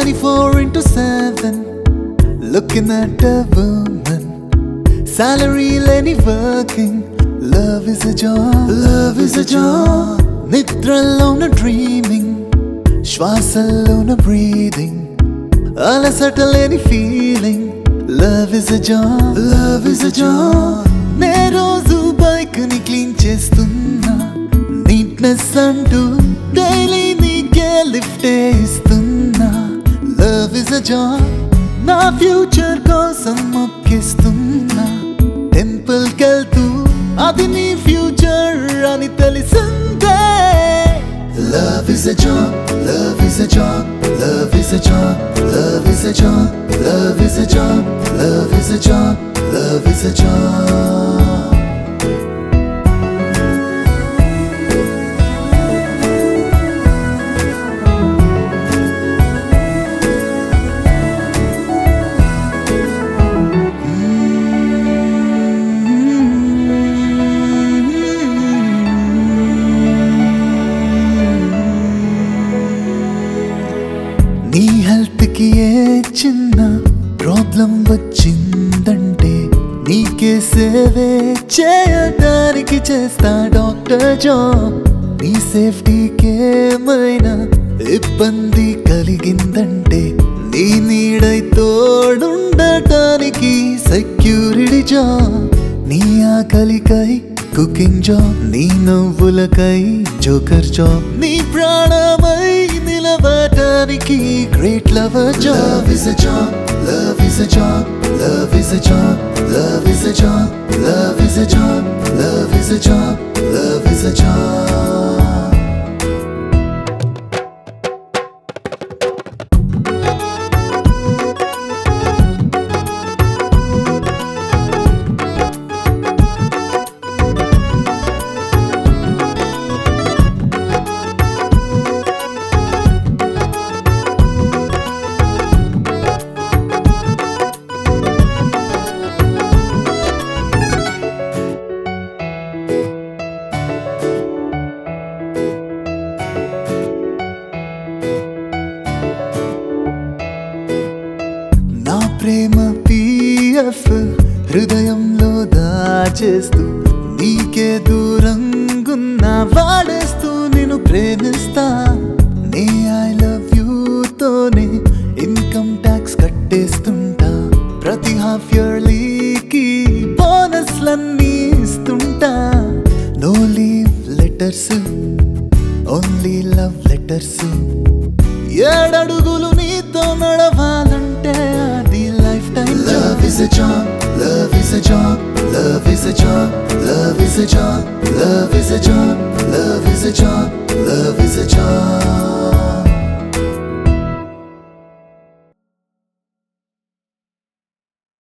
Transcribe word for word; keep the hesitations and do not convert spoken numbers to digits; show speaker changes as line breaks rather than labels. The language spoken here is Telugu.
twenty-four into seven, looking at a woman, salary any working. Love is a job, love is a job. Nidralona dreaming, శ్వాసల్లోన breathing, అలసటలేని feeling. Love is a job, love is a job. నే రోజు బైక్ ని క్లీన్ చేస్తున్నా, నీట్నెస్ అంటూ డైలీ నీకే లిఫ్ట్ ఇస్తున్నా. Love is a job. నా ఫ్యూచర్ కోసం మొక్కిస్తున్నా, టెంపుల్ కెళ్తూ అది నీ ఫ్యూచర్ అని తెలిసిందే. Love is a job, love is a job, love is a job, love is a job, love is a job, love is a job, love is a job. నీ హెల్త్ కి ఏ చిన్న ప్రాబ్లం వచ్చిందంటే నీకే సేవే చేయడానికి చేస్తా డాక్టర్ జాబ్. నీ సేఫ్టీకి ఏమైనా ఇబ్బంది కలిగిందంటే నీ నీడై తోడుండటానికి సెక్యూరిటీ జాబ్. నీ ఆకలికై కుకింగ్ జాబ్, నీ నవ్వులకై జోకర్ జాబ్, నీ ప్రాణమై నిలబడటానికి great lover job. Love is a job, love is a job, love is a job, love is a job, love is a job, love is a job, love is a job. నా ప్రేమ పిఎఫ్ హృదయంలో దాచేస్తూ నీకే దూరంగున్నా వాడేస్తూ నిన్ను ప్రేమిస్తా. నే ఐ లవ్ యూతోనే ఇన్కమ్ ట్యాక్స్ కట్టేస్తుంటా. ప్రతి హాఫ్ ఇయర్లీకి బోనస్లన్నీ ఇస్తుంటా. No leave letters, only love letters. ఏడడుగులు నీతో నడవాలంటే అది life time. Love is a job, love is a job, love is a job, love is a job, love is a job, love is a job, love is a job.